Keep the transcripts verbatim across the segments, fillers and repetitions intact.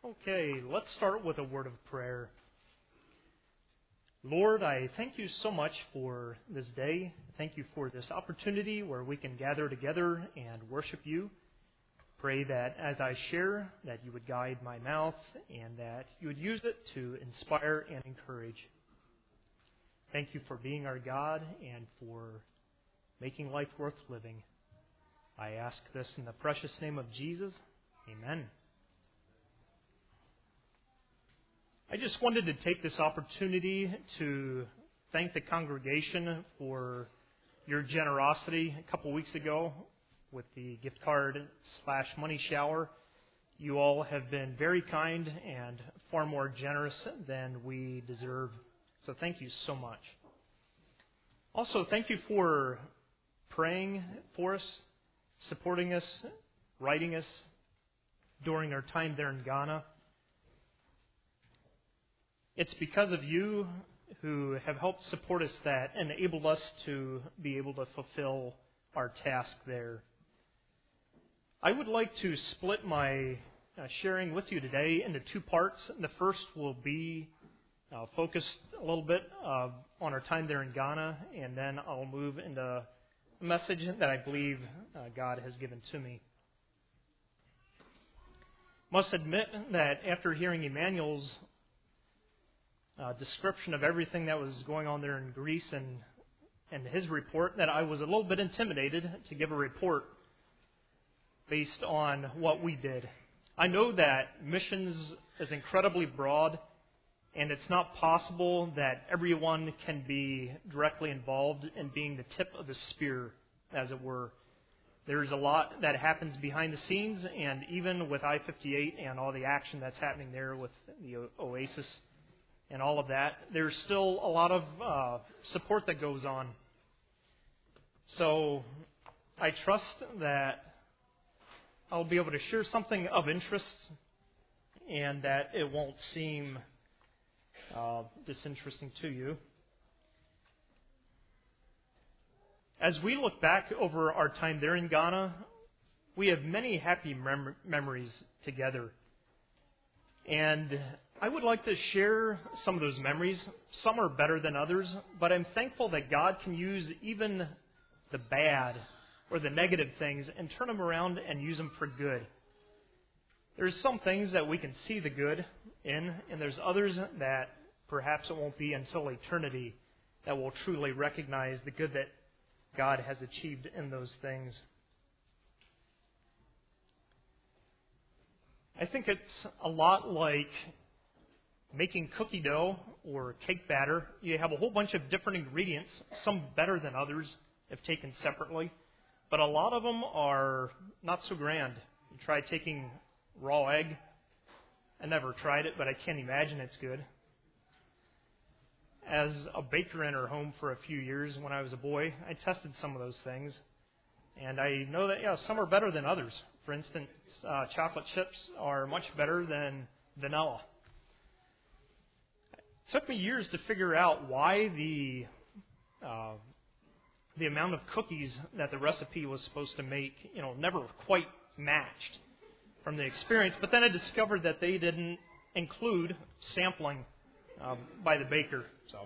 Okay, let's start with a word of prayer. Lord, I thank you so much for this day. Thank you for this opportunity where we can gather together and worship you. Pray that as I share, that you would guide my mouth and that you would use it to inspire and encourage. Thank you for being our God and for making life worth living. I ask this in the precious name of Jesus. Amen. I just wanted to take this opportunity to thank the congregation for your generosity a couple weeks ago with the gift card slash money shower. You all have been very kind and far more generous than we deserve. So thank you so much. Also, thank you for praying for us, supporting us, writing us during our time there in Ghana. It's because of you who have helped support us that enabled us to be able to fulfill our task there. I would like to split my uh, sharing with you today into two parts. The first will be uh, focused a little bit uh, on our time there in Ghana, and then I'll move into a message that I believe uh, God has given to me. Must admit that after hearing Emmanuel's Uh, description of everything that was going on there in Greece and, and his report, that I was a little bit intimidated to give a report based on what we did. I know that missions is incredibly broad, and it's not possible that everyone can be directly involved in being the tip of the spear, as it were. There's a lot that happens behind the scenes, and even with I fifty-eight and all the action that's happening there with the Oasis and all of that, there's still a lot of uh, support that goes on. So I trust that I'll be able to share something of interest and that it won't seem uh, disinteresting to you. As we look back over our time there in Ghana, we have many happy mem- memories together. And I would like to share some of those memories. Some are better than others, but I'm thankful that God can use even the bad or the negative things and turn them around and use them for good. There's some things that we can see the good in, and there's others that perhaps it won't be until eternity that we'll truly recognize the good that God has achieved in those things. I think it's a lot like making cookie dough or cake batter. You have a whole bunch of different ingredients, some better than others if taken separately, but a lot of them are not so grand. You try taking raw egg. I never tried it, but I can't imagine it's good. As a baker in our home for a few years when I was a boy, I tested some of those things, and I know that, yeah, some are better than others. For instance, uh, chocolate chips are much better than vanilla. It took me years to figure out why the uh, the amount of cookies that the recipe was supposed to make, you know, never quite matched from the experience. But then I discovered that they didn't include sampling uh, by the baker. So,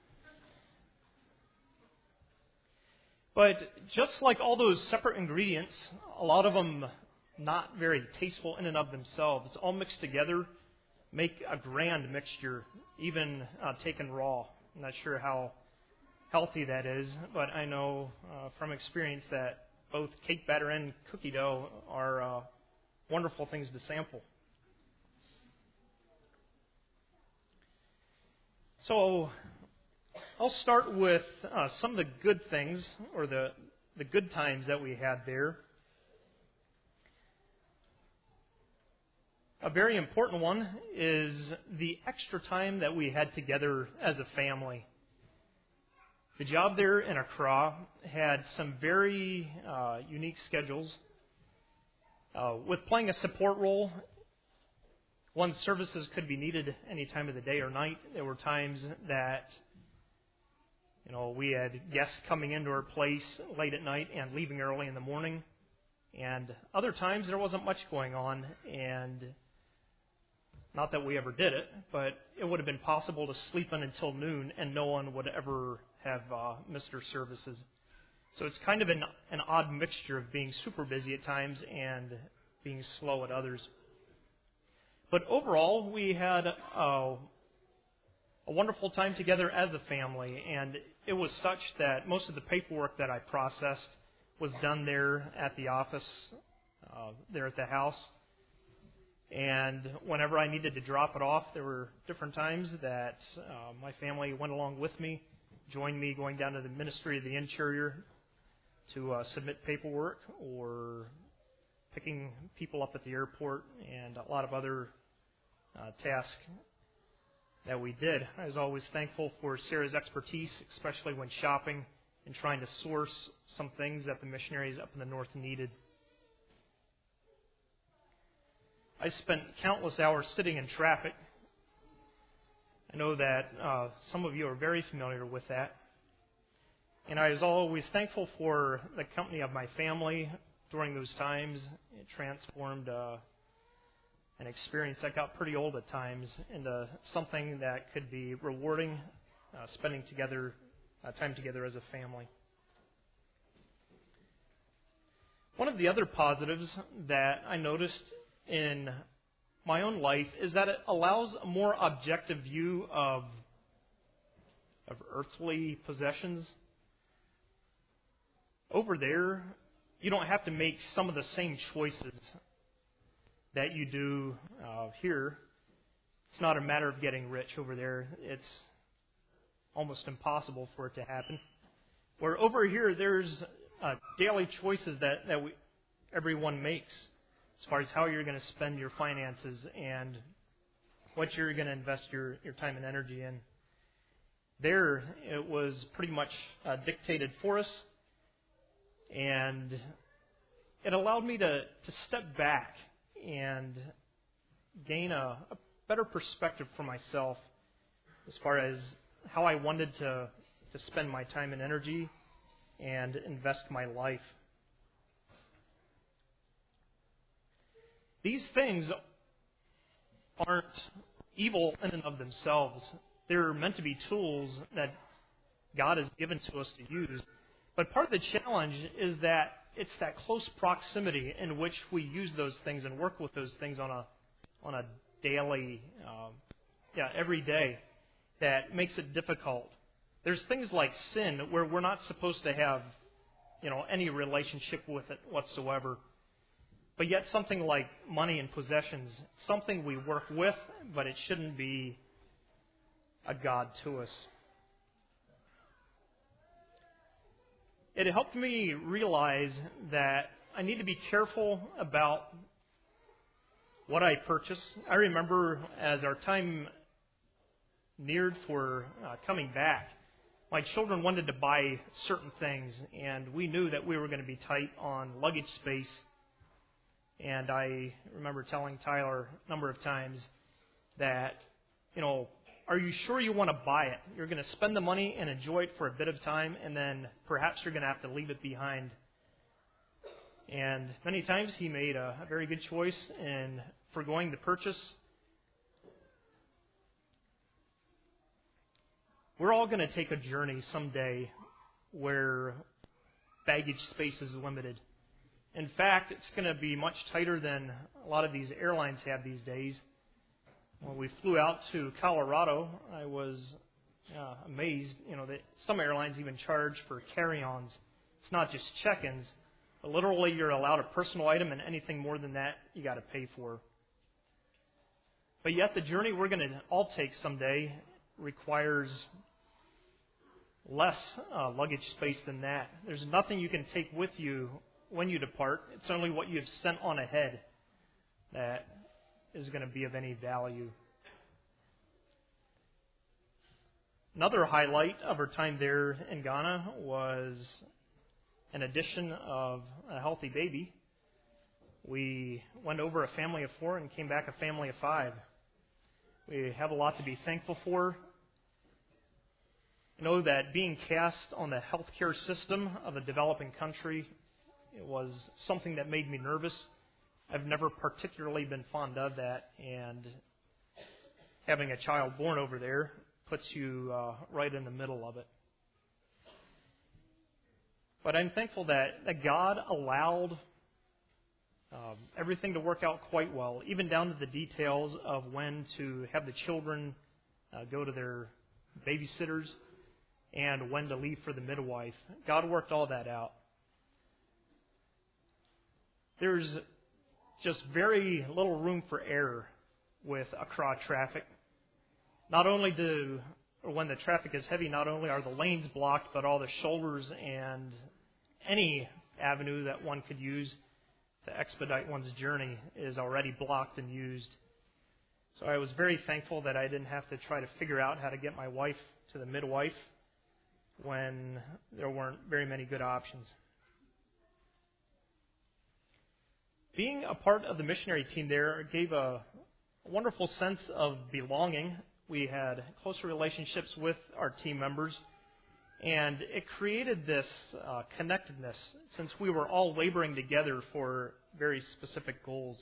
but just like all those separate ingredients, a lot of them not very tasteful in and of themselves, all mixed together make a grand mixture, even uh, taken raw. I'm not sure how healthy that is, but I know uh, from experience that both cake batter and cookie dough are uh, wonderful things to sample. So I'll start with uh, some of the good things, or the, the good times that we had there. A very important one is the extra time that we had together as a family. The job there in Accra had some very uh, unique schedules. Uh, with playing a support role, one's services could be needed any time of the day or night. There were times that, you know, we had guests coming into our place late at night and leaving early in the morning. And other times there wasn't much going on, and Not that we ever did it, but it would have been possible to sleep in until noon and no one would ever have uh, missed our services. So it's kind of an, an odd mixture of being super busy at times and being slow at others. But overall, we had uh, a wonderful time together as a family, and it was such that most of the paperwork that I processed was done there at the office, uh, there at the house. And whenever I needed to drop it off, there were different times that uh, my family went along with me, joined me going down to the Ministry of the Interior to uh, submit paperwork, or picking people up at the airport, and a lot of other uh, tasks that we did. I was always thankful for Sarah's expertise, especially when shopping and trying to source some things that the missionaries up in the north needed. I spent countless hours sitting in traffic. I know that uh, some of you are very familiar with that. And I was always thankful for the company of my family during those times. It transformed uh, an experience that got pretty old at times into something that could be rewarding, uh, spending together uh, time together as a family. One of the other positives that I noticed in my own life is that it allows a more objective view of of earthly possessions. Over there, you don't have to make some of the same choices that you do uh, here. It's not a matter of getting rich over there. It's almost impossible for it to happen. Where over here, there's uh, daily choices that, that we, everyone makes as far as how you're going to spend your finances and what you're going to invest your, your time and energy in. There, it was pretty much uh, dictated for us, and it allowed me to, to step back and gain a, a better perspective for myself as far as how I wanted to, to spend my time and energy and invest my life. These things aren't evil in and of themselves. They're meant to be tools that God has given to us to use. But part of the challenge is that it's that close proximity in which we use those things and work with those things on a on a daily, um, yeah, every day, that makes it difficult. There's things like sin where we're not supposed to have, you know, any relationship with it whatsoever. But yet something like money and possessions, something we work with, but it shouldn't be a god to us. It helped me realize that I need to be careful about what I purchase. I remember as our time neared for uh, coming back, my children wanted to buy certain things, and we knew that we were going to be tight on luggage space. And I remember telling Tyler a number of times that, you know, are you sure you want to buy it? You're going to spend the money and enjoy it for a bit of time, and then perhaps you're going to have to leave it behind. And many times he made a, a very good choice in forgoing the purchase. We're all going to take a journey someday where baggage space is limited. In fact, it's going to be much tighter than a lot of these airlines have these days. When we flew out to Colorado, I was uh, amazed. You know, that some airlines even charge for carry-ons. It's not just check-ins, but literally you're allowed a personal item, and anything more than that, you got to pay for. But yet, the journey we're going to all take someday requires less uh, luggage space than that. There's nothing you can take with you when you depart. It's only what you have sent on ahead that is going to be of any value. Another highlight of our time there in Ghana was an addition of a healthy baby. We went over a family of four and came back a family of five. We have a lot to be thankful for. You know that being cast on the healthcare system of a developing country, it was something that made me nervous. I've never particularly been fond of that, and having a child born over there puts you uh, right in the middle of it. But I'm thankful that, that God allowed um, everything to work out quite well, even down to the details of when to have the children uh, go to their babysitters and when to leave for the midwife. God worked all that out. There's just very little room for error with Accra traffic. Not only do, or when the traffic is heavy, not only are the lanes blocked, but all the shoulders and any avenue that one could use to expedite one's journey is already blocked and used. So I was very thankful that I didn't have to try to figure out how to get my wife to the midwife when there weren't very many good options. Being a part of the missionary team there gave a wonderful sense of belonging. We had closer relationships with our team members, and it created this uh, connectedness since we were all laboring together for very specific goals.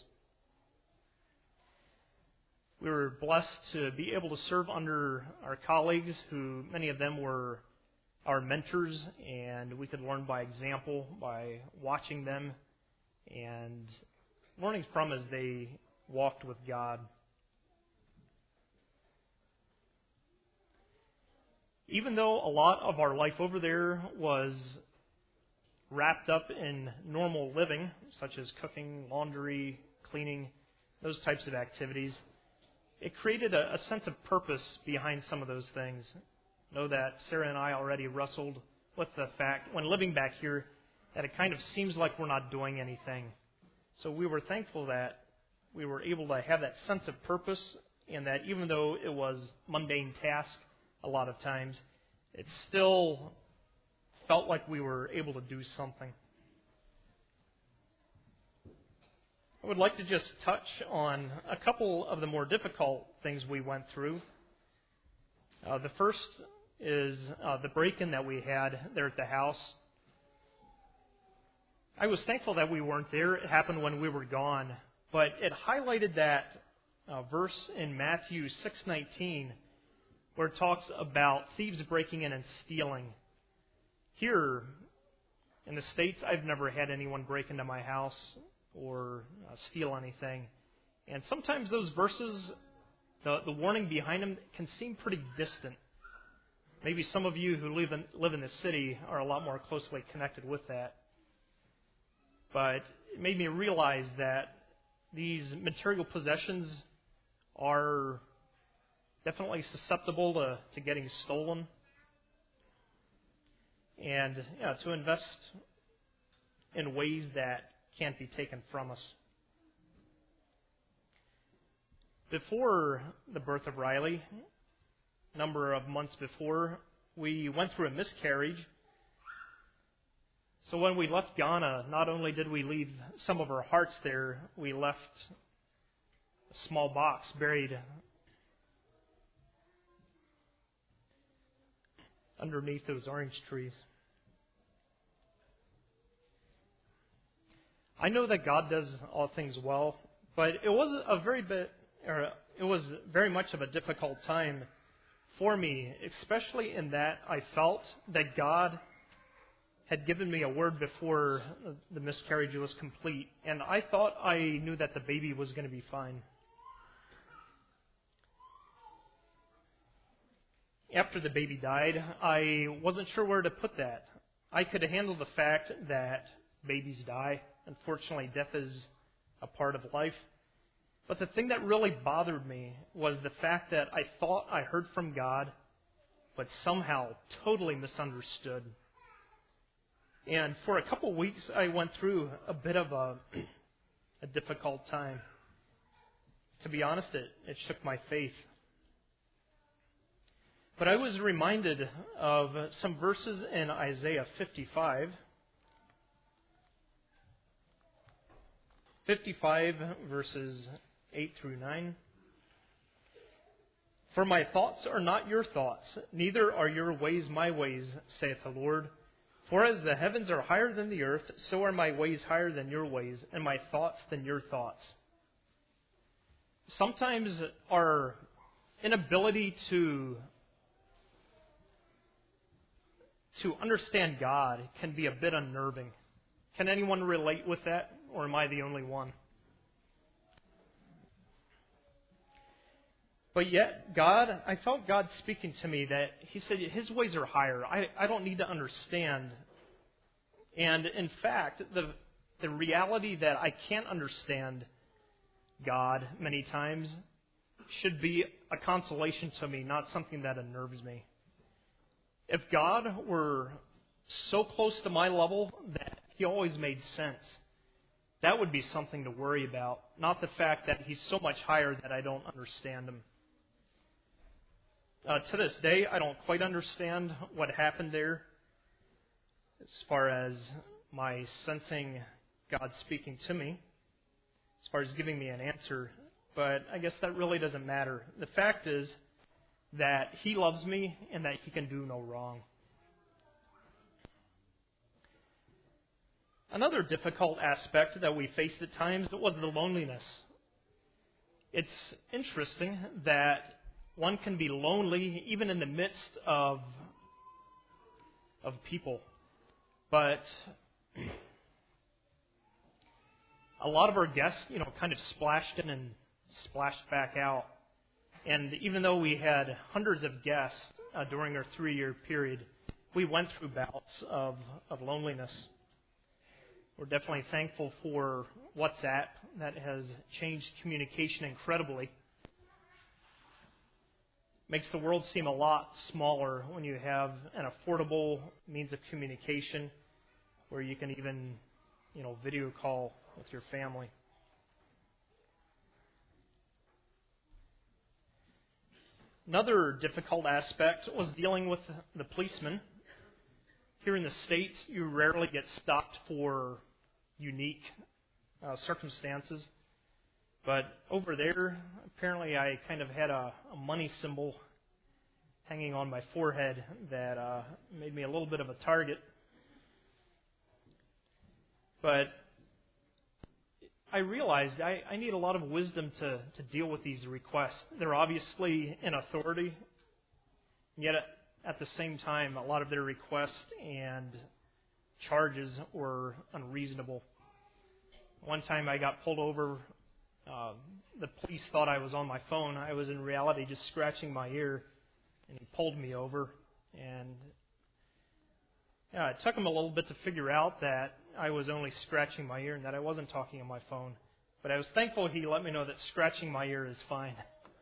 We were blessed to be able to serve under our colleagues, who many of them were our mentors, and we could learn by example, by watching them and learning from as they walked with God. Even though a lot of our life over there was wrapped up in normal living, such as cooking, laundry, cleaning, those types of activities, it created a, a sense of purpose behind some of those things. Know that Sarah and I already wrestled with the fact, when living back here, that it kind of seems like we're not doing anything. So we were thankful that we were able to have that sense of purpose, and that even though it was mundane task a lot of times, it still felt like we were able to do something. I would like to just touch on a couple of the more difficult things we went through. Uh, the first is uh, the break-in that we had there at the house. I was thankful that we weren't there. It happened when we were gone. But it highlighted that uh, verse in Matthew six nineteen where it talks about thieves breaking in and stealing. Here in the States, I've never had anyone break into my house or uh, steal anything. And sometimes those verses, the, the warning behind them, can seem pretty distant. Maybe some of you who live in, live in the city are a lot more closely connected with that. But it made me realize that these material possessions are definitely susceptible to, to getting stolen. And yeah, to invest in ways that can't be taken from us. Before the birth of Riley, a number of months before, we went through a miscarriage. So when we left Ghana, not only did we leave some of our hearts there, we left a small box buried underneath those orange trees. I know that God does all things well, but it was a very bit, or it was very much of a difficult time for me, especially in that I felt that God had given me a word before the miscarriage was complete, and I thought I knew that the baby was going to be fine. After the baby died, I wasn't sure where to put that. I could handle the fact that babies die. Unfortunately, death is a part of life. But the thing that really bothered me was the fact that I thought I heard from God, but somehow totally misunderstood. And for a couple weeks, I went through a bit of a, a difficult time. To be honest, it, it shook my faith. But I was reminded of some verses in Isaiah fifty-five. fifty-five, verses eight through nine. For my thoughts are not your thoughts, neither are your ways my ways, saith the Lord. For as the heavens are higher than the earth, so are my ways higher than your ways, and my thoughts than your thoughts. Sometimes our inability to to understand God can be a bit unnerving. Can anyone relate with that, or am I the only one? But yet, God, I felt God speaking to me that He said His ways are higher. I, I don't need to understand. And in fact, the the reality that I can't understand God many times should be a consolation to me, not something that unnerves me. If God were so close to my level that He always made sense, that would be something to worry about, not the fact that He's so much higher that I don't understand Him. Uh, to this day, I don't quite understand what happened there as far as my sensing God speaking to me, as far as giving me an answer, but I guess that really doesn't matter. The fact is that He loves me and that He can do no wrong. Another difficult aspect that we faced at times was the loneliness. It's interesting that one can be lonely even in the midst of of people. But a lot of our guests, you know, kind of splashed in and splashed back out. And even though we had hundreds of guests uh, during our three-year period, we went through bouts of, of loneliness. We're definitely thankful for WhatsApp. That has changed communication incredibly. Makes the world seem a lot smaller when you have an affordable means of communication where you can even, you know, video call with your family. Another difficult aspect was dealing with the policemen. Here in the States, you rarely get stopped for unique uh, circumstances. But over there, apparently I kind of had a, a money symbol hanging on my forehead that uh, made me a little bit of a target. But I realized I, I need a lot of wisdom to, to deal with these requests. They're obviously in authority, yet at, at the same time, a lot of their requests and charges were unreasonable. One time I got pulled over. Uh, the police thought I was on my phone. I was in reality just scratching my ear, and he pulled me over. And yeah, it took him a little bit to figure out that I was only scratching my ear and that I wasn't talking on my phone. But I was thankful he let me know that scratching my ear is fine.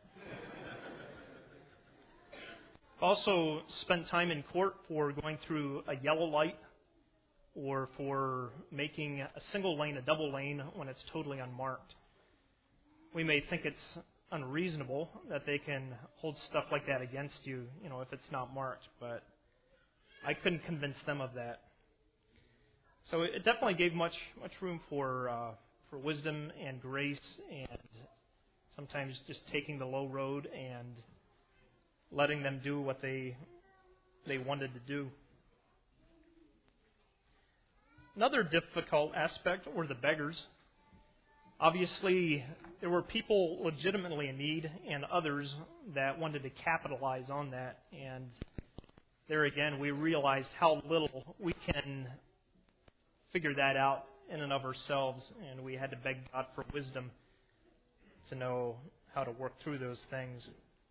Also spent time in court for going through a yellow light or for making a single lane a double lane when it's totally unmarked. We may think it's unreasonable that they can hold stuff like that against you, you know, if it's not marked, but I couldn't convince them of that. So it definitely gave much much room for uh, for wisdom and grace, and sometimes just taking the low road and letting them do what they they wanted to do. Another difficult aspect were the beggars. Obviously, there were people legitimately in need and others that wanted to capitalize on that. And there again, we realized how little we can figure that out in and of ourselves, and we had to beg God for wisdom to know how to work through those things.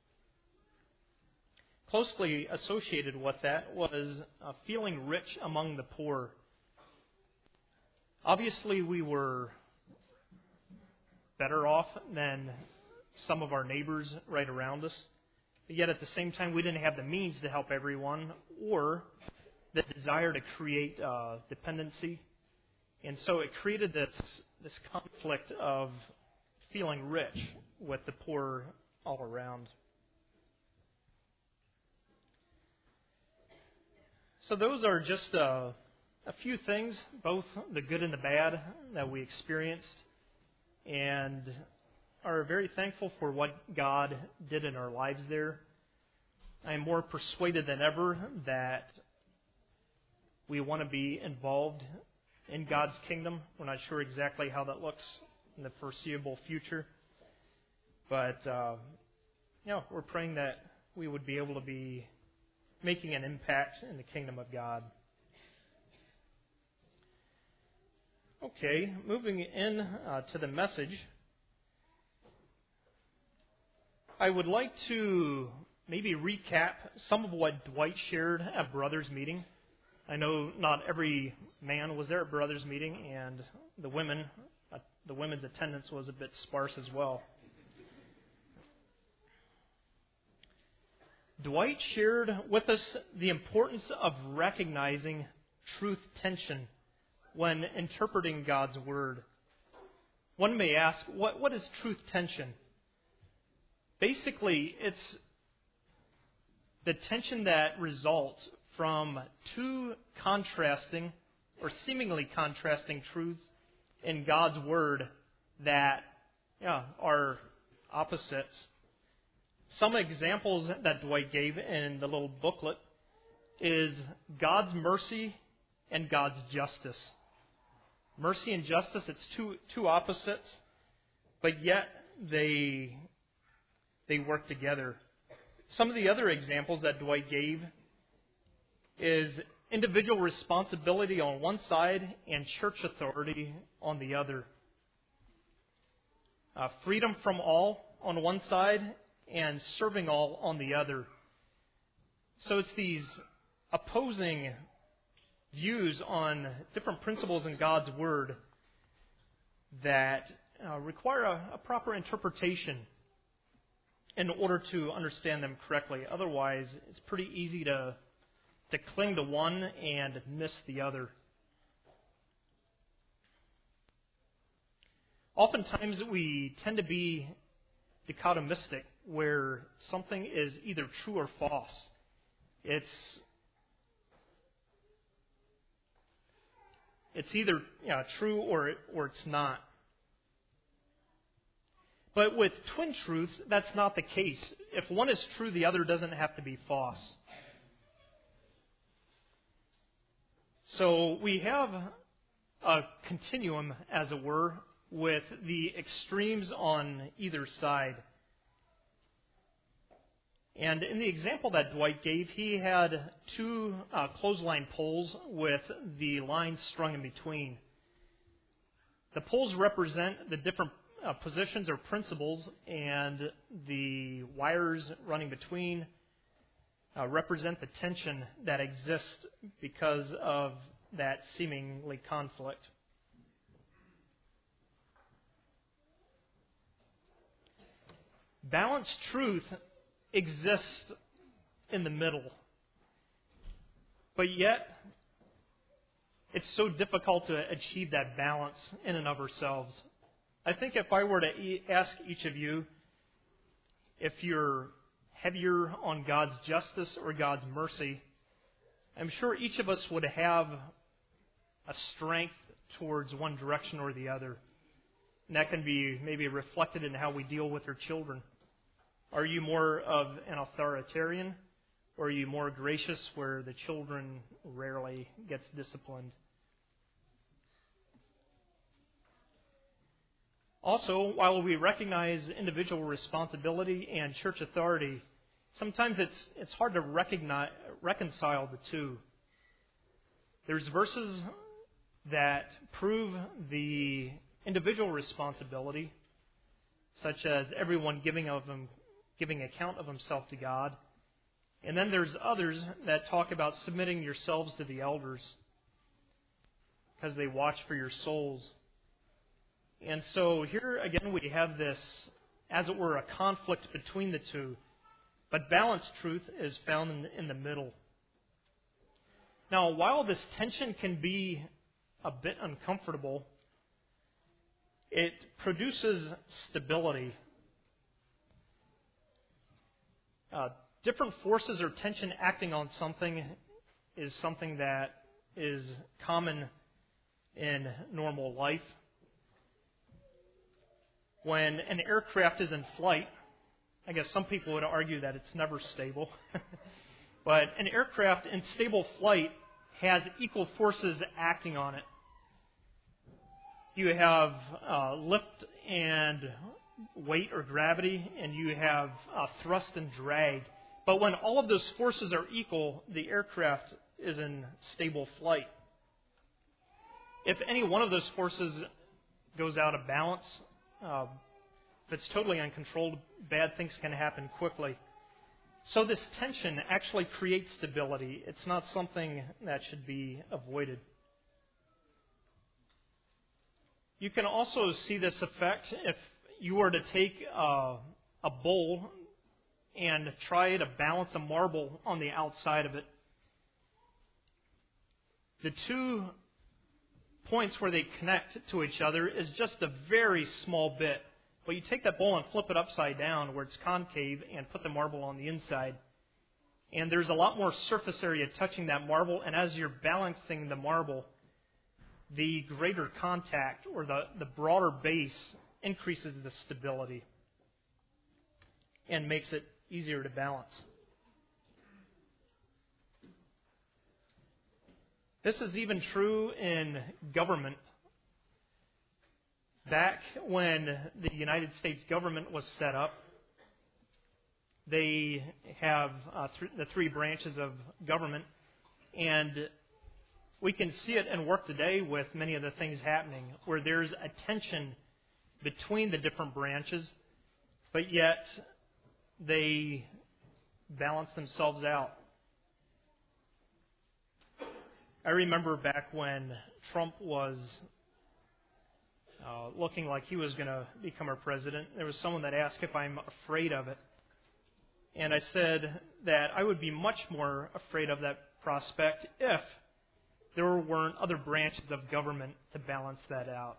Closely associated with that was uh, feeling rich among the poor. Obviously, we were better off than some of our neighbors right around us, but yet at the same time, we didn't have the means to help everyone or the desire to create uh, dependency. And so it created this this conflict of feeling rich with the poor all around. So those are just uh, a few things, both the good and the bad, that we experienced, and are very thankful for what God did in our lives there. I am more persuaded than ever that we want to be involved in God's kingdom. We're not sure exactly how that looks in the foreseeable future, but uh, you know, we're praying that we would be able to be making an impact in the kingdom of God. Okay, moving in uh, to the message, I would like to maybe recap some of what Dwight shared at Brothers Meeting. I know not every man was there at Brothers Meeting, and the women, uh, the women's attendance was a bit sparse as well. Dwight shared with us the importance of recognizing truth tension when interpreting God's Word. One may ask, what, what is truth tension? Basically, it's the tension that results from two contrasting or seemingly contrasting truths in God's Word that yeah, are opposites. Some examples that Dwight gave in the little booklet is God's mercy and God's justice. Mercy and justice, it's two two opposites, but yet they they work together. Some of the other examples that Dwight gave is individual responsibility on one side and church authority on the other. Uh, freedom from all on one side and serving all on the other. So it's these opposing views on different principles in God's Word that uh, require a, a proper interpretation in order to understand them correctly. Otherwise, it's pretty easy to, to cling to one and miss the other. Oftentimes, we tend to be dichotomistic, where something is either true or false. It's It's either you know, true or or it's not. But with twin truths, that's not the case. If one is true, the other doesn't have to be false. So we have a continuum, as it were, with the extremes on either side. And in the example that Dwight gave, he had two uh, clothesline poles with the lines strung in between. The poles represent the different uh, positions or principles, and the wires running between uh, represent the tension that exists because of that seemingly conflict. Balanced truth exists in the middle. But yet, it's so difficult to achieve that balance in and of ourselves. I think if I were to e- ask each of you if you're heavier on God's justice or God's mercy, I'm sure each of us would have a strength towards one direction or the other. And that can be maybe reflected in how we deal with our children. Are you more of an authoritarian, or are you more gracious where the children rarely gets disciplined? Also, while we recognize individual responsibility and church authority, sometimes it's it's hard to recognize, reconcile the two. There's verses that prove the individual responsibility, such as everyone giving of them. giving account of himself to God. And then there's others that talk about submitting yourselves to the elders because they watch for your souls. And so here again we have this, as it were, a conflict between the two. But balanced truth is found in the, in the middle. Now, while this tension can be a bit uncomfortable, it produces stability. Uh, different forces or tension acting on something is something that is common in normal life. When an aircraft is in flight, I guess some people would argue that it's never stable, but an aircraft in stable flight has equal forces acting on it. You have uh, lift and weight or gravity, and you have uh, thrust and drag. But when all of those forces are equal, the aircraft is in stable flight. If any one of those forces goes out of balance, uh, if it's totally uncontrolled, bad things can happen quickly. So this tension actually creates stability. It's not something that should be avoided. You can also see this effect if you were to take uh, a bowl and try to balance a marble on the outside of it. The two points where they connect to each other is just a very small bit. But you take that bowl and flip it upside down where it's concave and put the marble on the inside. And there's a lot more surface area touching that marble, and as you're balancing the marble, the greater contact or the, the broader base increases the stability and makes it easier to balance. This is even true in government. Back when the United States government was set up, they have uh, th- the three branches of government, and we can see it in work today with many of the things happening, where there's a tension between the different branches, but yet they balance themselves out. I remember back when Trump was uh, looking like he was going to become our president, there was someone that asked if I'm afraid of it. And I said that I would be much more afraid of that prospect if there weren't other branches of government to balance that out.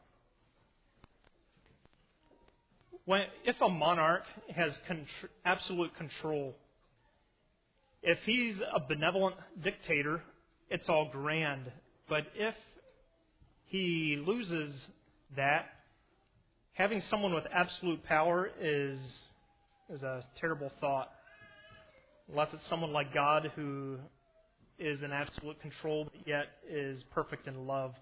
When, if a monarch has contr- absolute control, if he's a benevolent dictator, it's all grand. But if he loses that, having someone with absolute power is is a terrible thought. Unless it's someone like God who is in absolute control, but yet is perfect in love.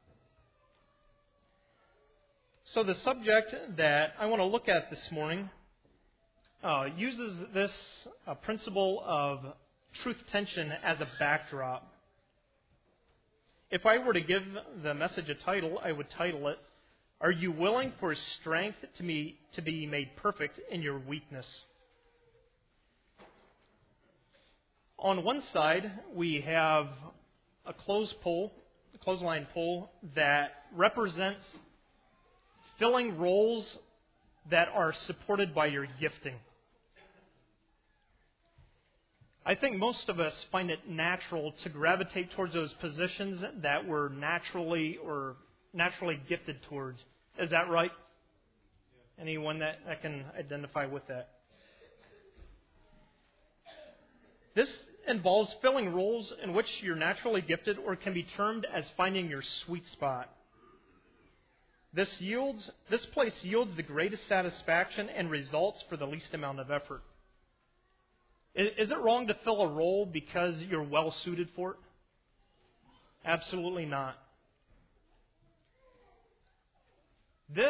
So the subject that I want to look at this morning uh, uses this uh, principle of truth tension as a backdrop. If I were to give the message a title, I would title it, "Are you willing for strength to be, to be made perfect in your weakness?" On one side, we have a clothes pole, a clothesline pole that represents filling roles that are supported by your gifting. I think most of us find it natural to gravitate towards those positions that we're naturally or naturally gifted towards. Is that right? Anyone that, that can identify with that? This involves filling roles in which you're naturally gifted, or can be termed as finding your sweet spot. This yields, this place yields the greatest satisfaction and results for the least amount of effort. Is it wrong to fill a role because you're well suited for it? Absolutely not. This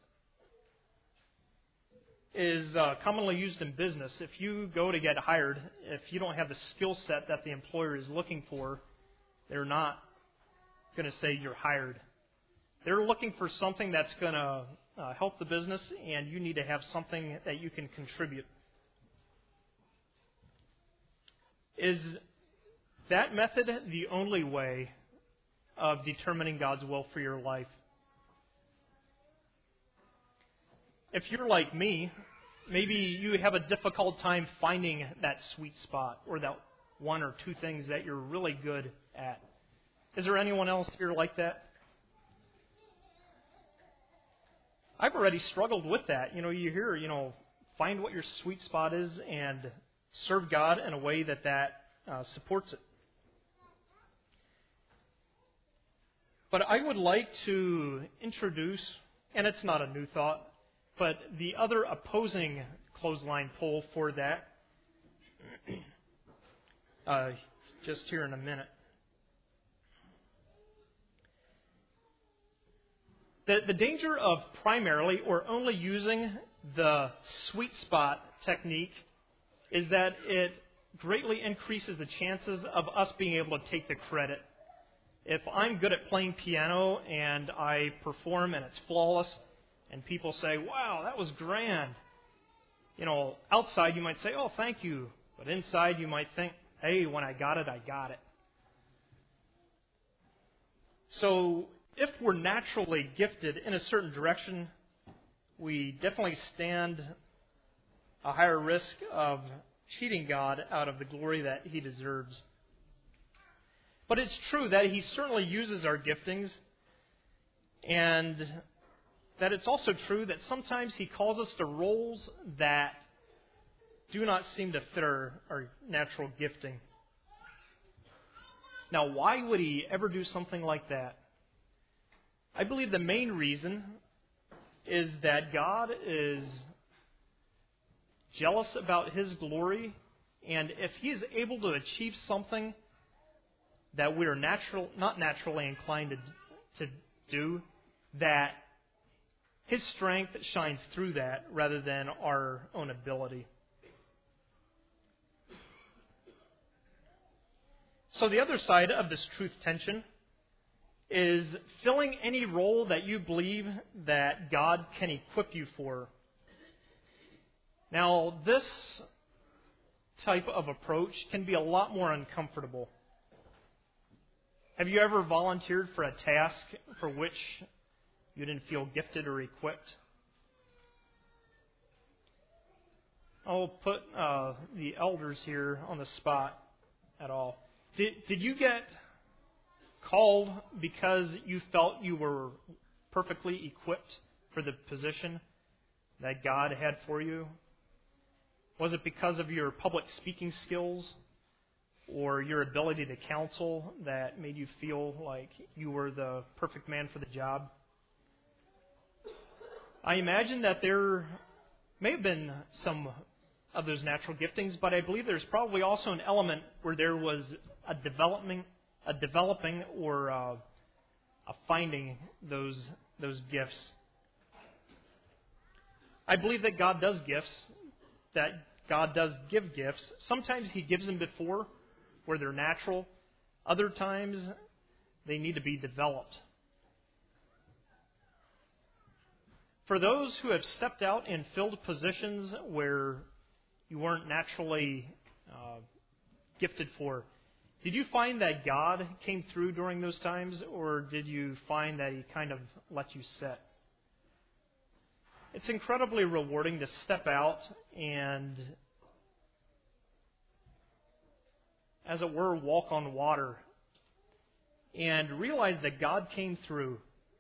is uh, commonly used in business. If you go to get hired, if you don't have the skill set that the employer is looking for, they're not going to say you're hired. They're looking for something that's going to uh, help the business, and you need to have something that you can contribute. Is that method the only way of determining God's will for your life? If you're like me, maybe you have a difficult time finding that sweet spot or that one or two things that you're really good at. Is there anyone else here like that? I've already struggled with that. You know, you hear, you know, find what your sweet spot is and serve God in a way that that uh, supports it. But I would like to introduce, and it's not a new thought, but the other opposing clothesline pole for that, uh, just here in a minute. The, the danger of primarily or only using the sweet spot technique is that it greatly increases the chances of us being able to take the credit. If I'm good at playing piano and I perform and it's flawless and people say, wow, that was grand, you know, outside you might say, oh, thank you. But inside you might think, hey, when I got it, I got it. So if we're naturally gifted in a certain direction, we definitely stand a higher risk of cheating God out of the glory that He deserves. But it's true that He certainly uses our giftings, and that it's also true that sometimes He calls us to roles that do not seem to fit our, our natural gifting. Now, why would He ever do something like that? I believe the main reason is that God is jealous about His glory, and if He is able to achieve something that we are natural, not naturally inclined to, to do, that His strength shines through that rather than our own ability. So the other side of this truth tension is filling any role that you believe that God can equip you for. Now, this type of approach can be a lot more uncomfortable. Have you ever volunteered for a task for which you didn't feel gifted or equipped? I'll put uh, the elders here on the spot at all. Did, did you get called because you felt you were perfectly equipped for the position that God had for you? Was it because of your public speaking skills or your ability to counsel that made you feel like you were the perfect man for the job? I imagine that there may have been some of those natural giftings, but I believe there's probably also an element where there was a developing, a developing or uh, a finding those those gifts. I believe that God does gifts, that God does give gifts. Sometimes He gives them before, where they're natural. Other times, they need to be developed. For those who have stepped out and filled positions where you weren't naturally uh, gifted for, did you find that God came through during those times, or did you find that He kind of let you sit? It's incredibly rewarding to step out and, as it were, walk on water and realize that God came through.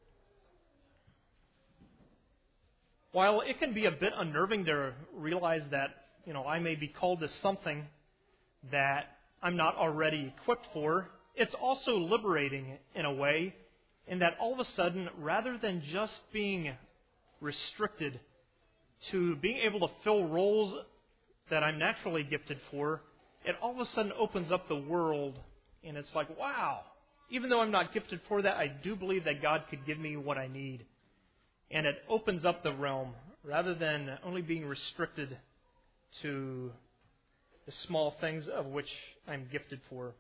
While it can be a bit unnerving to realize that, you know, I may be called to something that I'm not already equipped for, it's also liberating in a way, in that all of a sudden, rather than just being restricted to being able to fill roles that I'm naturally gifted for, it all of a sudden opens up the world, and it's like, wow, even though I'm not gifted for that, I do believe that God could give me what I need. And it opens up the realm, rather than only being restricted to the small things of which I'm gifted for.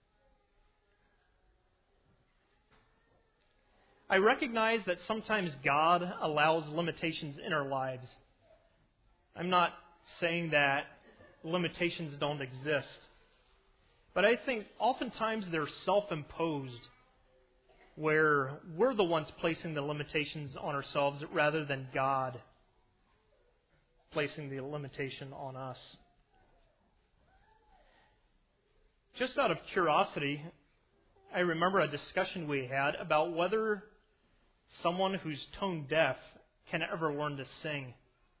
I recognize that sometimes God allows limitations in our lives. I'm not saying that limitations don't exist, but I think oftentimes they're self-imposed, where we're the ones placing the limitations on ourselves rather than God placing the limitation on us. Just out of curiosity, I remember a discussion we had about whether someone who's tone deaf can ever learn to sing.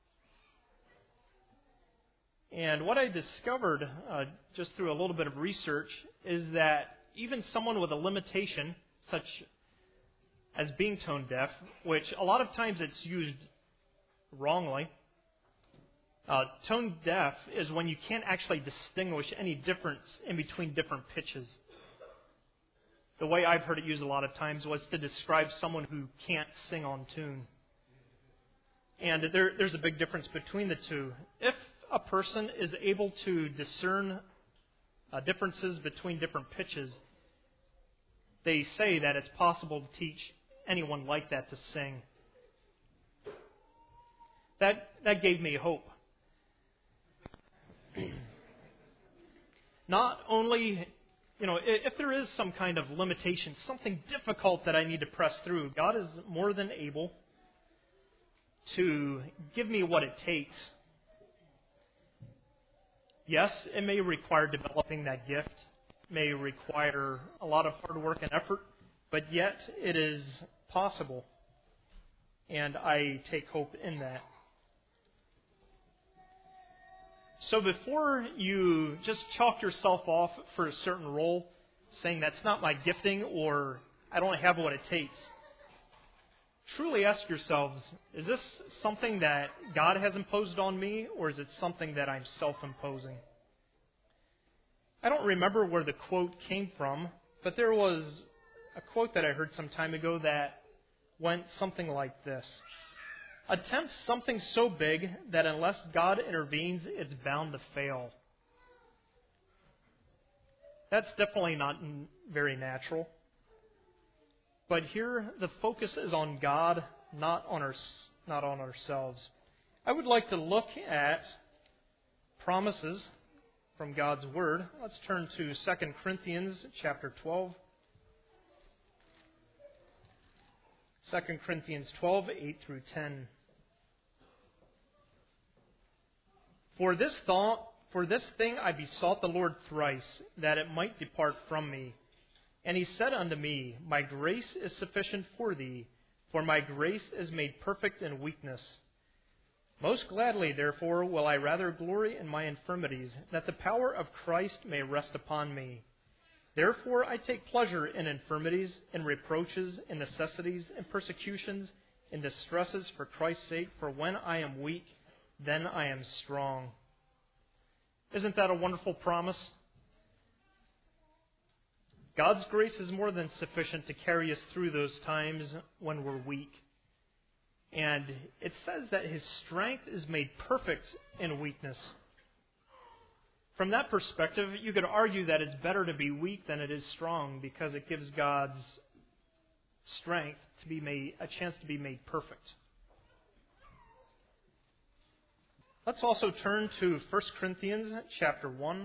And what I discovered, uh, just through a little bit of research, is that even someone with a limitation, such as being tone deaf, which a lot of times it's used wrongly, uh, tone deaf is when you can't actually distinguish any difference in between different pitches. the way I've heard it used a lot of times was to describe someone who can't sing on tune. And there, there's a big difference between the two. If a person is able to discern uh, differences between different pitches, they say that it's possible to teach anyone like that to sing. That, that gave me hope. Not only, you know, if there is some kind of limitation, something difficult that I need to press through, God is more than able to give me what it takes. Yes, it may require developing that gift, may require a lot of hard work and effort, but yet it is possible, and I take hope in that. So before you just chalk yourself off for a certain role, saying that's not my gifting or I don't have what it takes, truly ask yourselves, is this something that God has imposed on me, or is it something that I'm self-imposing? I don't remember where the quote came from, but there was a quote that I heard some time ago that went something like this. Attempt something so big that unless God intervenes, it's bound to fail. That's definitely not very natural. But here, the focus is on God, not on our, not on ourselves. I would like to look at promises from God's Word. Let's turn to Second Corinthians chapter twelve. Second Corinthians twelve, eight through ten. For this thought, for this thing I besought the Lord thrice, that it might depart from me. And he said unto me, My grace is sufficient for thee, for my grace is made perfect in weakness. Most gladly, therefore, will I rather glory in my infirmities, that the power of Christ may rest upon me. Therefore I take pleasure in infirmities, in reproaches, in necessities, in persecutions, in distresses for Christ's sake, for when I am weak, then I am strong. Isn't that a wonderful promise? God's grace is more than sufficient to carry us through those times when we're weak. And it says that His strength is made perfect in weakness. From that perspective, you could argue that it's better to be weak than it is strong, because it gives God's strength to be made a chance to be made perfect. Let's also turn to First Corinthians chapter one.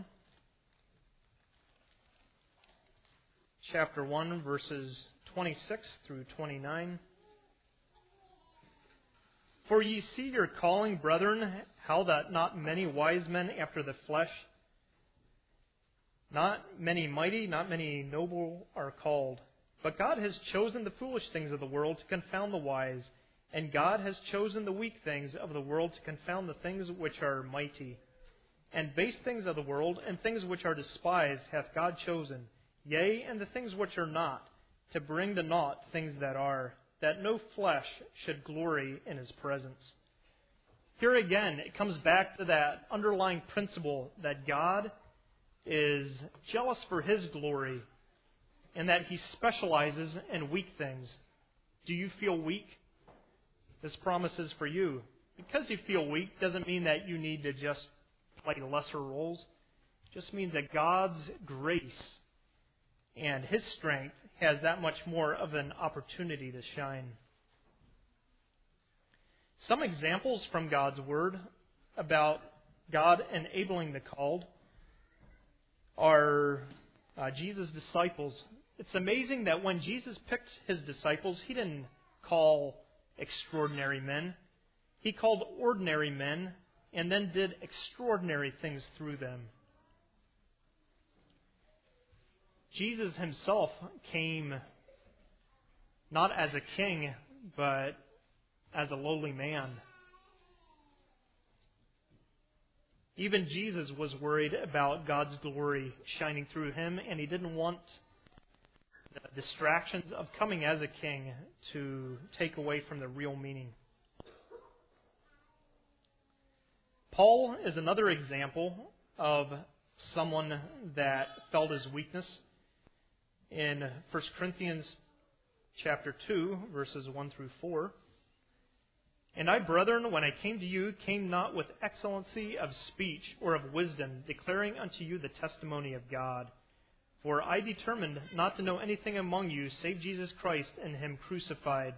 Chapter one, verses twenty-six through twenty-nine. For ye see your calling, brethren, how that not many wise men after the flesh, not many mighty, not many noble are called. But God has chosen the foolish things of the world to confound the wise, and God has chosen the weak things of the world to confound the things which are mighty. And base things of the world, and things which are despised, hath God chosen, yea, and the things which are not, to bring to naught things that are, that no flesh should glory in His presence. Here again, it comes back to that underlying principle that God is jealous for His glory, and that He specializes in weak things. Do you feel weak? This promise is for you. Because you feel weak doesn't mean that you need to just play lesser roles. It just means that God's grace and His strength has that much more of an opportunity to shine. Some examples from God's Word about God enabling the called are uh, Jesus' disciples. It's amazing that when Jesus picked His disciples, He didn't call extraordinary men. He called ordinary men and then did extraordinary things through them. Jesus Himself came not as a king, but as a lowly man. Even Jesus was worried about God's glory shining through Him, and He didn't want the distractions of coming as a king to take away from the real meaning. Paul is another example of someone that felt his weakness. in First Corinthians chapter two, verses one through four. And I, brethren, when I came to you, came not with excellency of speech or of wisdom, declaring unto you the testimony of God. For I determined not to know anything among you save Jesus Christ and Him crucified.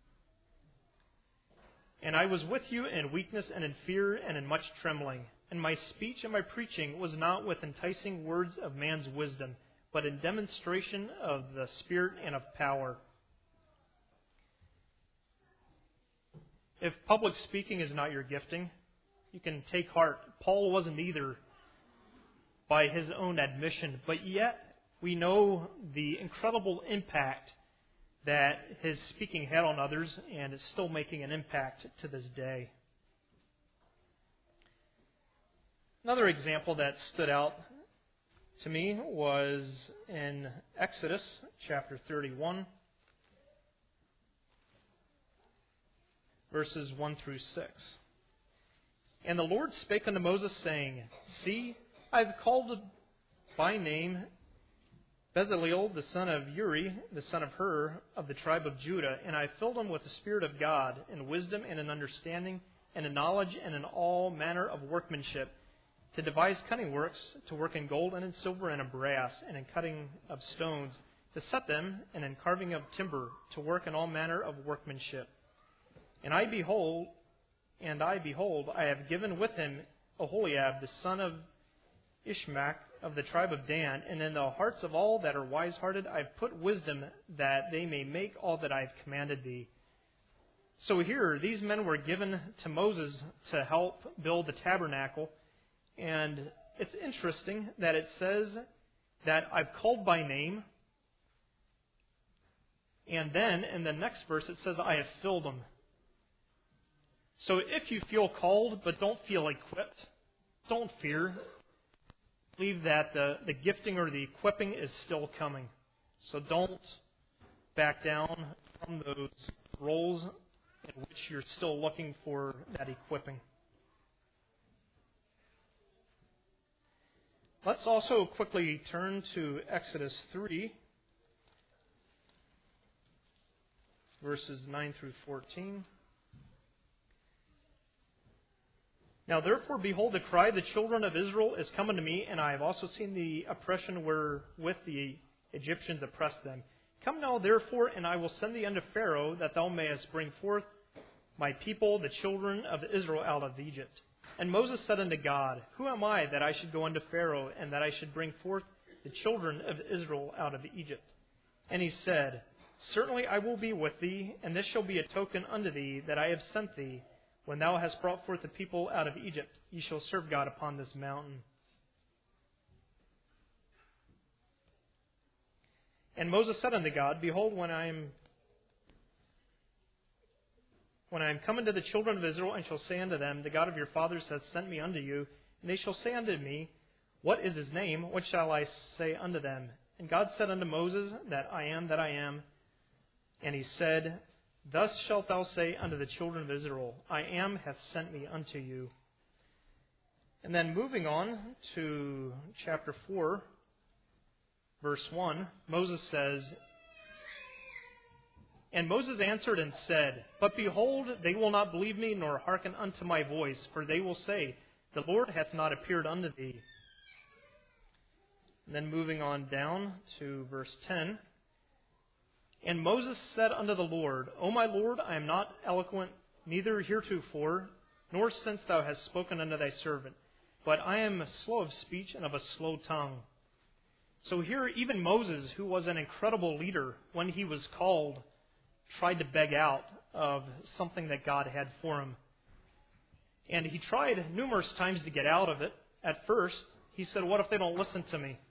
And I was with you in weakness and in fear and in much trembling. And my speech and my preaching was not with enticing words of man's wisdom, but in demonstration of the Spirit and of power. If public speaking is not your gifting, you can take heart. Paul wasn't either, by his own admission, but yet we know the incredible impact that his speaking had on others, and is still making an impact to this day. Another example that stood out to me was in Exodus chapter thirty-one. Verses one through six. And the Lord spake unto Moses, saying, See, I have called by name Bezaleel, the son of Uri, the son of Hur, of the tribe of Judah, and I filled him with the Spirit of God, in wisdom and in understanding, and in knowledge, and in all manner of workmanship, to devise cunning works, to work in gold and in silver and in brass, and in cutting of stones, to set them, and in carving of timber, to work in all manner of workmanship. And I behold, and I behold, I have given with him Aholiab, the son of Ishmael, of the tribe of Dan, and in the hearts of all that are wise-hearted I have put wisdom, that they may make all that I have commanded thee. So here, these men were given to Moses to help build the tabernacle, and it's interesting that it says that I've called by name, and then in the next verse it says I have filled them. So if you feel called but don't feel equipped, don't fear. Believe that the, the gifting or the equipping is still coming. So don't back down from those roles in which you're still looking for that equipping. Let's also quickly turn to Exodus three, verses nine through fourteen. Now therefore, behold, the cry of the children of Israel is come unto me, and I have also seen the oppression wherewith the Egyptians oppressed them. Come now therefore, and I will send thee unto Pharaoh, that thou mayest bring forth my people, the children of Israel, out of Egypt. And Moses said unto God, Who am I that I should go unto Pharaoh, and that I should bring forth the children of Israel out of Egypt? And he said, Certainly I will be with thee, and this shall be a token unto thee that I have sent thee. When thou hast brought forth the people out of Egypt, ye shall serve God upon this mountain. And Moses said unto God, Behold, when I am when I am come unto the children of Israel, and shall say unto them, The God of your fathers hath sent me unto you, and they shall say unto me, What is his name? What shall I say unto them? And God said unto Moses, That I am that I am. And he said, Thus shalt thou say unto the children of Israel, I am hath sent me unto you. And then moving on to chapter four, verse one, Moses says, And Moses answered and said, But behold, they will not believe me, nor hearken unto my voice, for they will say, The Lord hath not appeared unto thee. And then moving on down to verse ten, And Moses said unto the Lord, O my Lord, I am not eloquent, neither heretofore, nor since thou hast spoken unto thy servant, but I am slow of speech and of a slow tongue. So here, even Moses, who was an incredible leader, when he was called, tried to beg out of something that God had for him. And he tried numerous times to get out of it. At first, he said, What if they don't listen to me?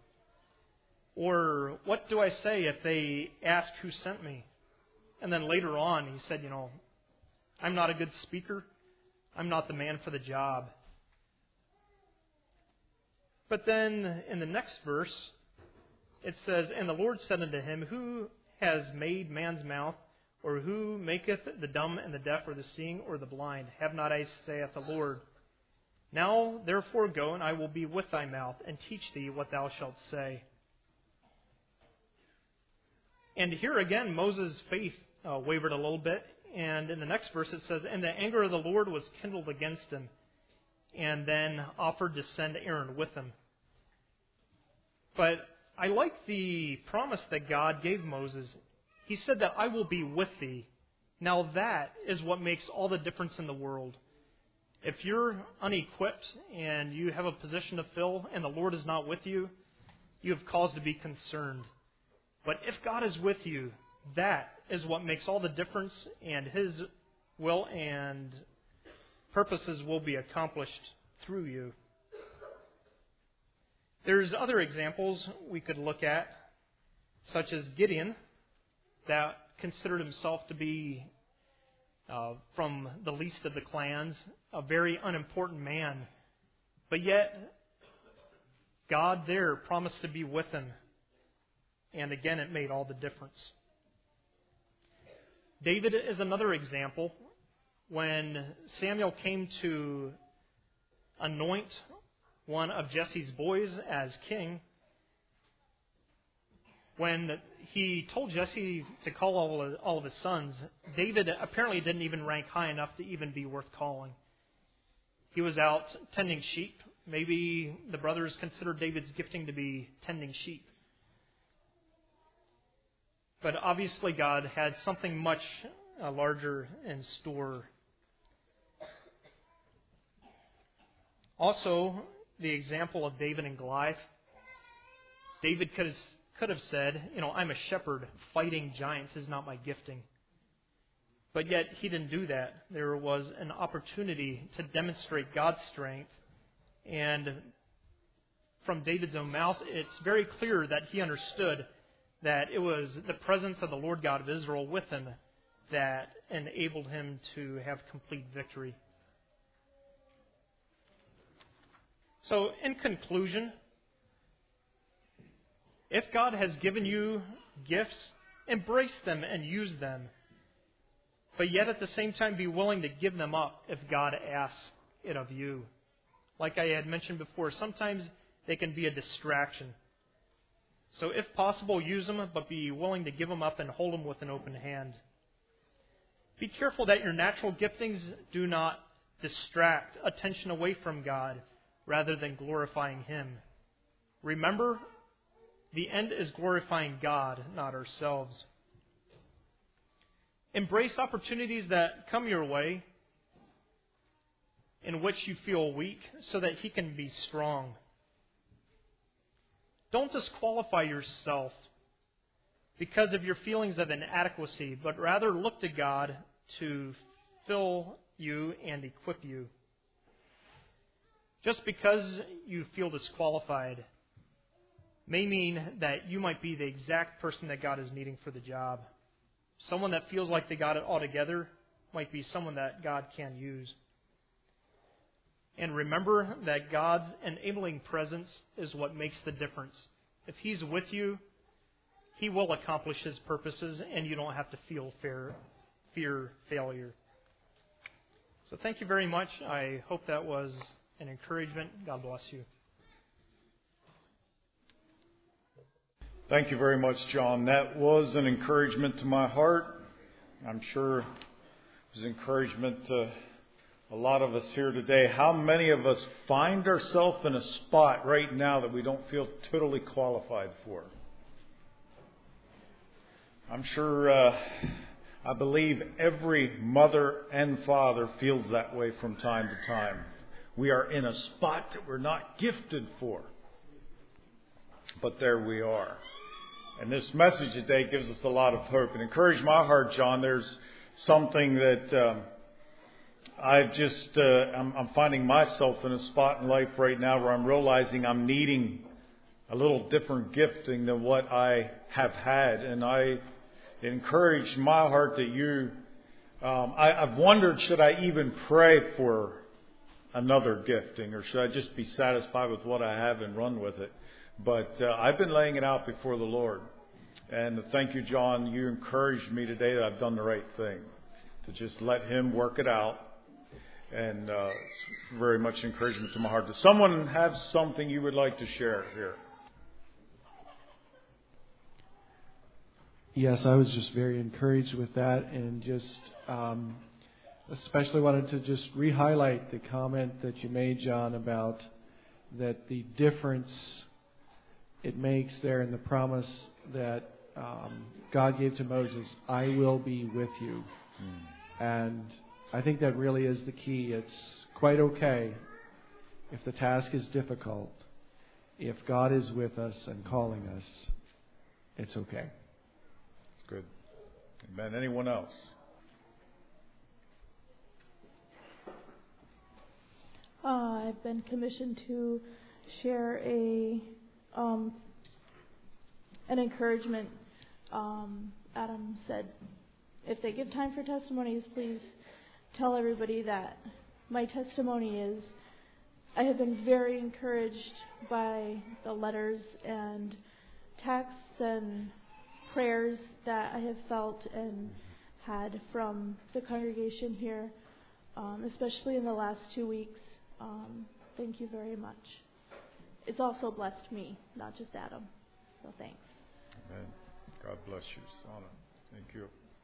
Or what do I say if they ask who sent me? And then later on, he said, you know, I'm not a good speaker. I'm not the man for the job. But then in the next verse, it says, And the Lord said unto him, Who has made man's mouth, or who maketh the dumb and the deaf, or the seeing, or the blind? Have not I, saith the Lord? Now therefore go, and I will be with thy mouth, and teach thee what thou shalt say. And here again, Moses' faith uh, wavered a little bit. And in the next verse it says, "And the anger of the Lord was kindled against him, and then offered to send Aaron with him." But I like the promise that God gave Moses. He said that I will be with thee. Now that is what makes all the difference in the world. If you're unequipped and you have a position to fill and the Lord is not with you, you have cause to be concerned. But if God is with you, that is what makes all the difference, and His will and purposes will be accomplished through you. There's other examples we could look at, such as Gideon, that considered himself to be uh, from the least of the clans, a very unimportant man. But yet, God there promised to be with him. And again, it made all the difference. David is another example. When Samuel came to anoint one of Jesse's boys as king, when he told Jesse to call all of, all of his sons, David apparently didn't even rank high enough to even be worth calling. He was out tending sheep. Maybe the brothers considered David's gifting to be tending sheep. But obviously God had something much uh, larger in store. Also, the example of David and Goliath. David could have, could have said, you know, I'm a shepherd. Fighting giants is not my gifting. But yet he didn't do that. There was an opportunity to demonstrate God's strength. And from David's own mouth, it's very clear that he understood that it was the presence of the Lord God of Israel with him that enabled him to have complete victory. So, in conclusion, if God has given you gifts, embrace them and use them. But yet at the same time be willing to give them up if God asks it of you. Like I had mentioned before, sometimes they can be a distraction. So if possible, use them, but be willing to give them up and hold them with an open hand. Be careful that your natural giftings do not distract attention away from God rather than glorifying Him. Remember, the end is glorifying God, not ourselves. Embrace opportunities that come your way in which you feel weak so that He can be strong. Don't disqualify yourself because of your feelings of inadequacy, but rather look to God to fill you and equip you. Just because you feel disqualified may mean that you might be the exact person that God is needing for the job. Someone that feels like they got it all together might be someone that God can use. And remember that God's enabling presence is what makes the difference. If He's with you, He will accomplish His purposes, and you don't have to feel fear, fear failure. So thank you very much. I hope that was an encouragement. God bless you. Thank you very much, John. That was an encouragement to my heart. I'm sure it was encouragement to a lot of us here today. How many of us find ourselves in a spot right now that we don't feel totally qualified for? I'm sure, uh, I believe every mother and father feels that way from time to time. We are in a spot that we're not gifted for. But there we are. And this message today gives us a lot of hope. And encourage my heart, John. There's something that um, I've just, uh, I'm, I'm finding myself in a spot in life right now where I'm realizing I'm needing a little different gifting than what I have had. And I encourage my heart that you, um, I, I've wondered, should I even pray for another gifting, or should I just be satisfied with what I have and run with it? But uh, I've been laying it out before the Lord. And thank you, John. You encouraged me today that I've done the right thing, to just let Him work it out. And uh, it's very much encouragement to my heart. Does someone have something you would like to share here? Yes, I was just very encouraged with that, and just um, especially wanted to just re-highlight the comment that you made, John, about that the difference it makes there in the promise that um, God gave to Moses, I will be with you. Mm. And I think that really is the key. It's quite okay if the task is difficult. If God is with us and calling us, it's okay. That's good. Amen. Anyone else? Uh, I've been commissioned to share a um, an encouragement. Um, Adam said, if they give time for testimonies, please tell everybody that my testimony is I have been very encouraged by the letters and texts and prayers that I have felt and had from the congregation here, um, especially in the last two weeks. Um, thank you very much. It's also blessed me, not just Adam. So thanks. Amen. God bless you, Sana. Thank you.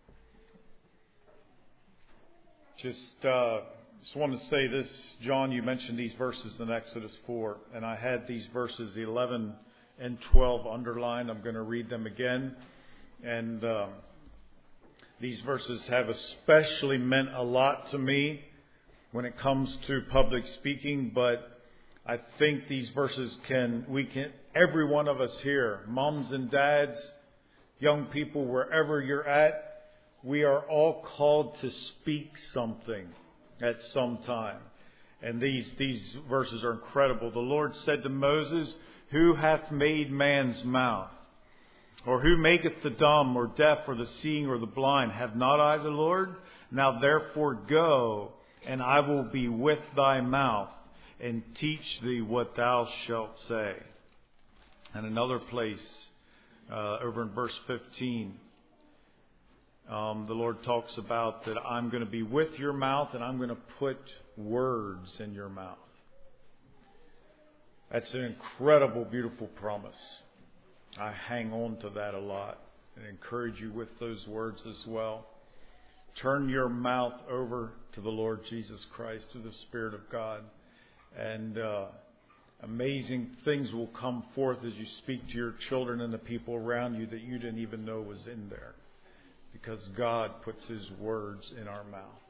Just, uh, just want to say this, John. You mentioned these verses in Exodus four, and I had these verses eleven and twelve underlined. I'm going to read them again, and um, these verses have especially meant a lot to me when it comes to public speaking. But I think these verses can, we can, every one of us here, moms and dads, young people, wherever you're at, we are all called to speak something at some time. And these, these verses are incredible. The Lord said to Moses, who hath made man's mouth? Or who maketh the dumb or deaf or the seeing or the blind? Have not I the Lord? Now therefore go, and I will be with thy mouth, and teach thee what thou shalt say. And another place, uh, over in verse fifteen, um, the Lord talks about that I'm going to be with your mouth and I'm going to put words in your mouth. That's an incredible, beautiful promise. I hang on to that a lot and encourage you with those words as well. Turn your mouth over to the Lord Jesus Christ, to the Spirit of God. And uh, amazing things will come forth as you speak to your children and the people around you that you didn't even know was in there. Because God puts His words in our mouth.